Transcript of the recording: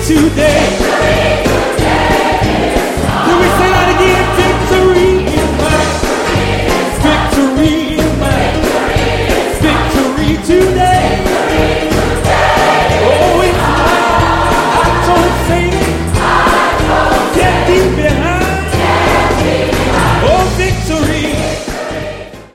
today. Can we say that again? Victory is mine. Victory is mine. Victory today. Oh, it's mine. I don't say it.